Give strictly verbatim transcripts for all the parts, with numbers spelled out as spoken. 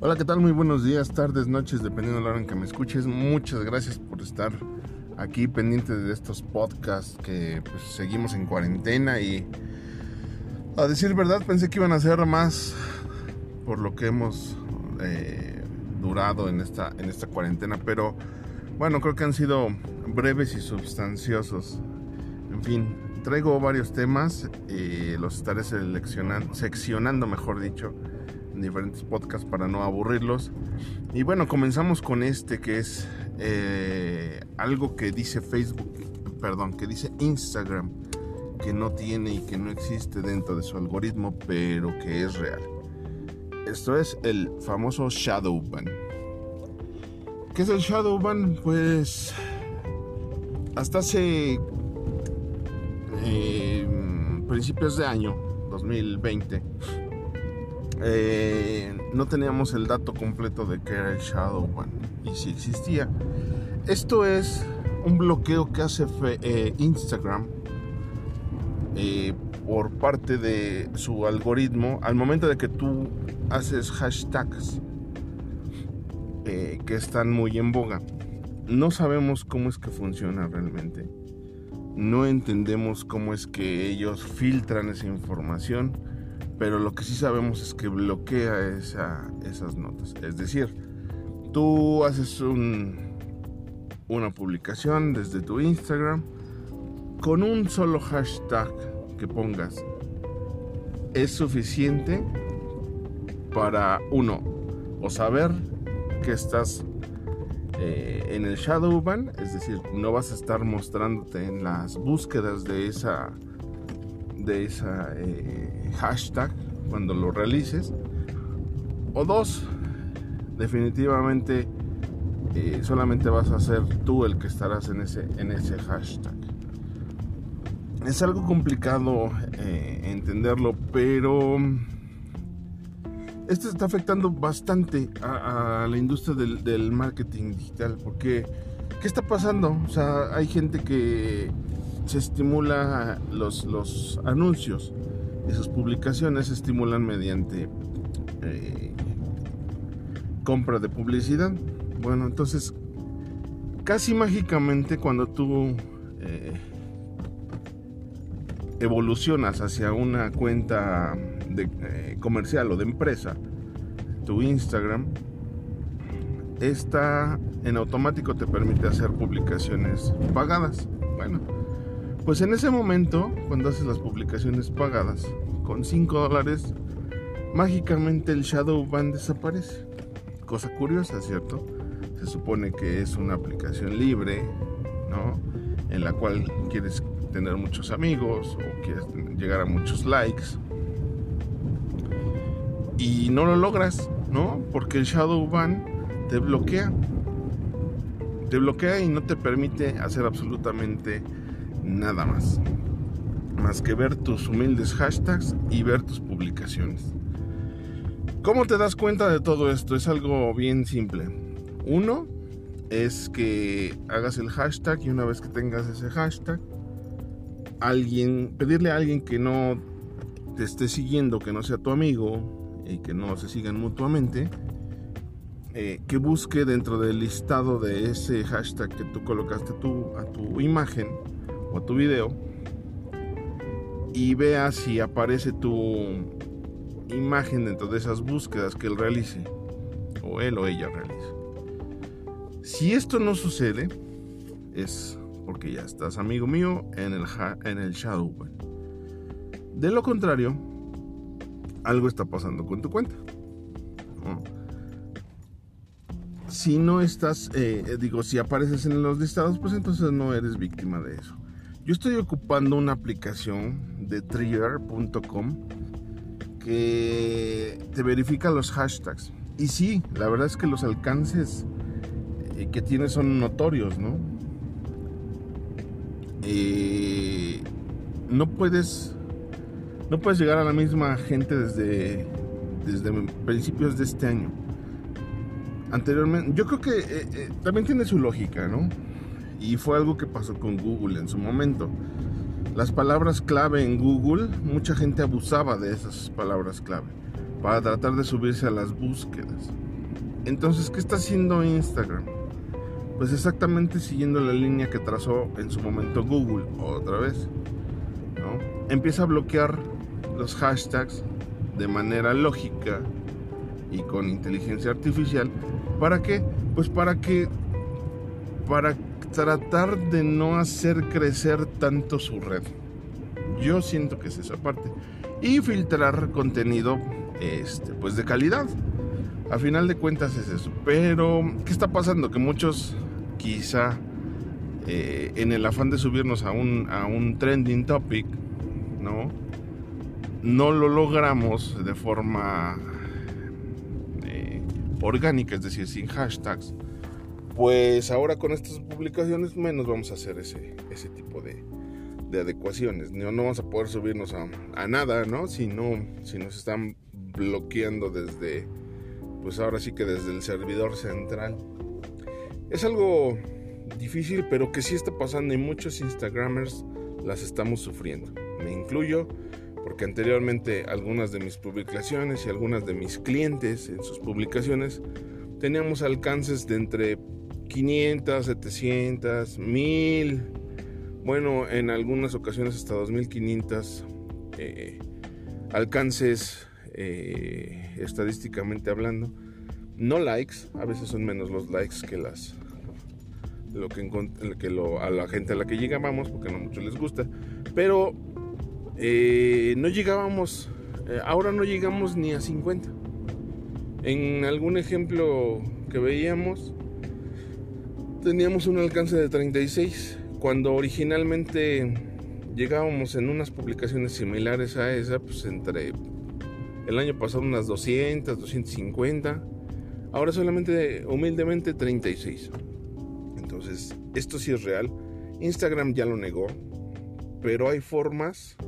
Hola, ¿qué tal? Muy buenos días, tardes, noches, dependiendo de la hora en que me escuches. Muchas gracias por estar aquí pendiente de estos podcasts que pues, seguimos en cuarentena. Y a decir verdad pensé que iban a ser más por lo que hemos eh, durado en esta, en esta cuarentena, pero bueno, creo que han sido breves y sustanciosos. En fin, traigo varios temas y los estaré seleccionando, seccionando, mejor dicho, en diferentes podcasts para no aburrirlos. Y bueno, comenzamos con este que es eh, algo que dice Facebook, perdón, que dice Instagram, que no tiene y que no existe dentro de su algoritmo, pero que es real. Esto es el famoso shadow ban. ¿Qué es el shadow ban? Pues hasta hace eh, principios de año dos mil veinte eh, no teníamos el dato completo de qué era el shadow ban y si existía. Esto es un bloqueo que hace fe, eh, Instagram eh, por parte de su algoritmo al momento de que tú haces hashtags eh, que están muy en boga. No sabemos cómo es que funciona realmente. No entendemos cómo es que ellos filtran esa información, pero lo que sí sabemos es que bloquea esa, esas notas. Es decir, tú haces un, una publicación desde tu Instagram con un solo hashtag que pongas. Es suficiente para, uno, o saber que estás eh, en el shadow ban, es decir, no vas a estar mostrándote en las búsquedas de esa de esa eh, hashtag cuando lo realices, o dos, definitivamente eh, solamente vas a ser tú el que estarás en ese en ese hashtag. Es algo complicado eh, entenderlo, pero esto está afectando bastante a, a la industria del, del marketing digital, porque ¿qué está pasando? O sea, hay gente que se estimula los, los anuncios y sus publicaciones se estimulan mediante eh, compra de publicidad. Bueno, entonces casi mágicamente cuando tú eh, evolucionas hacia una cuenta de, eh, comercial o de empresa, tu Instagram, esta en automático te permite hacer publicaciones pagadas. Bueno, pues en ese momento, cuando haces las publicaciones pagadas con cinco dólares, mágicamente el shadow ban desaparece. Cosa curiosa, ¿cierto? Se supone que es una aplicación libre, ¿no? En la cual quieres tener muchos amigos o quieres llegar a muchos likes y no lo logras, ¿no? Porque el shadow ban te bloquea te bloquea y no te permite hacer absolutamente nada más más que ver tus humildes hashtags y ver tus publicaciones. ¿Cómo te das cuenta de todo esto? Es algo bien simple. Uno es que hagas el hashtag y una vez que tengas ese hashtag, alguien, pedirle a alguien que no te esté siguiendo, que no sea tu amigo y que no se sigan mutuamente, eh, que busque dentro del listado de ese hashtag que tú colocaste tu, a tu imagen o a tu video y vea si aparece tu imagen dentro de esas búsquedas que él realice o él o ella realice. Si esto no sucede, es porque ya estás, amigo mío, en el, ha- en el shadow ban. De lo contrario, algo está pasando con tu cuenta. ¿No? Si no estás, eh, digo, si apareces en los listados, pues entonces no eres víctima de eso. Yo estoy ocupando una aplicación de Trigger punto com que te verifica los hashtags. Y sí, la verdad es que los alcances eh, que tiene son notorios, ¿no? Eh, no puedes no puedes llegar a la misma gente desde desde principios de este año. Anteriormente, yo creo que eh, eh, también tiene su lógica, ¿no? Y fue algo que pasó con Google en su momento. Las palabras clave en Google, mucha gente abusaba de esas palabras clave para tratar de subirse a las búsquedas. Entonces, ¿qué está haciendo Instagram? Pues exactamente siguiendo la línea que trazó en su momento Google, otra vez, ¿no? Empieza a bloquear los hashtags de manera lógica y con inteligencia artificial. ¿Para qué? Pues para que para tratar de no hacer crecer tanto su red. Yo siento que es esa parte. Y filtrar contenido este, pues de calidad. A final de cuentas es eso. Pero, ¿qué está pasando? Que muchos, quizá, eh, en el afán de subirnos a un, a un trending topic, ¿no? No lo logramos de forma eh, orgánica, es decir, sin hashtags. Pues ahora con estas publicaciones menos vamos a hacer ese, ese tipo de, de adecuaciones. No, no vamos a poder subirnos a, a nada, ¿no? Si no, si nos están bloqueando desde, pues ahora sí que desde el servidor central. Es algo difícil, pero que sí está pasando y muchos Instagramers las estamos sufriendo. Me incluyo, porque anteriormente algunas de mis publicaciones y algunas de mis clientes en sus publicaciones teníamos alcances de entre quinientas, setecientas, mil, bueno, en algunas ocasiones hasta dos mil quinientas eh, alcances eh, estadísticamente hablando. No likes, a veces son menos los likes que las lo que, que lo, a la gente a la que llegábamos, porque no mucho les gusta, pero eh, no llegábamos, eh, ahora no llegamos ni a cincuenta. En algún ejemplo que veíamos teníamos un alcance de treinta y seis, cuando originalmente llegábamos en unas publicaciones similares a esa, pues entre el año pasado unas doscientas, doscientas cincuenta, ahora solamente humildemente treinta y seis. Entonces, esto sí es real. Instagram ya lo negó, pero hay formas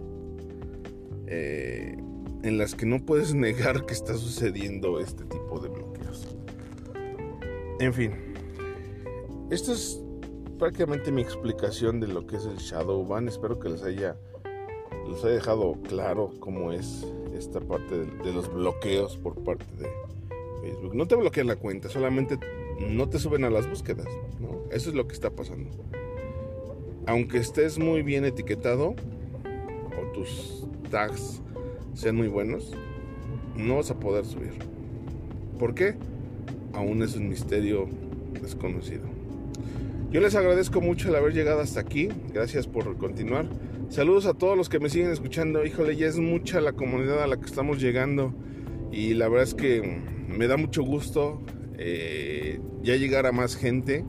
eh, en las que no puedes negar que está sucediendo este tipo de bloqueos. En fin, esta es prácticamente mi explicación de lo que es el shadow ban. Espero que les haya les haya dejado claro cómo es esta parte de, de los bloqueos por parte de Facebook. No te bloquean la cuenta, solamente no te suben a las búsquedas, ¿no? Eso es lo que está pasando. Aunque estés muy bien etiquetado o tus tags sean muy buenos, no vas a poder subir. ¿Por qué? Aún es un misterio desconocido. Yo les agradezco mucho el haber llegado hasta aquí. Gracias por continuar. Saludos a todos los que me siguen escuchando. Híjole, ya es mucha la comunidad a la que estamos llegando y la verdad es que me da mucho gusto eh, ya llegar a más gente.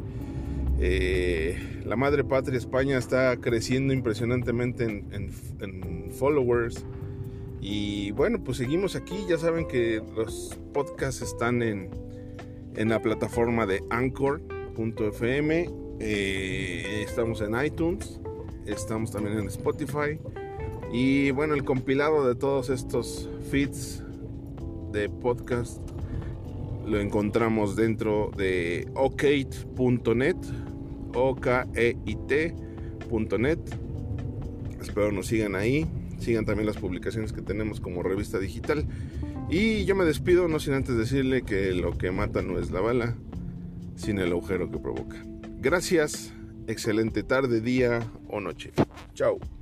Eh, la madre patria España está creciendo impresionantemente en, en, en followers. Y bueno, pues seguimos aquí. Ya saben que los podcasts están en, en la plataforma de anchor punto f m. Eh, estamos en iTunes, estamos también en Spotify. Y bueno, el compilado de todos estos feeds de podcast lo encontramos dentro de okate punto net, o k e i t punto net. Espero nos sigan ahí, sigan también las publicaciones que tenemos como revista digital. Y yo me despido, no sin antes decirle que lo que mata no es la bala, sino el agujero que provoca. Gracias, excelente tarde, día o noche. Chao.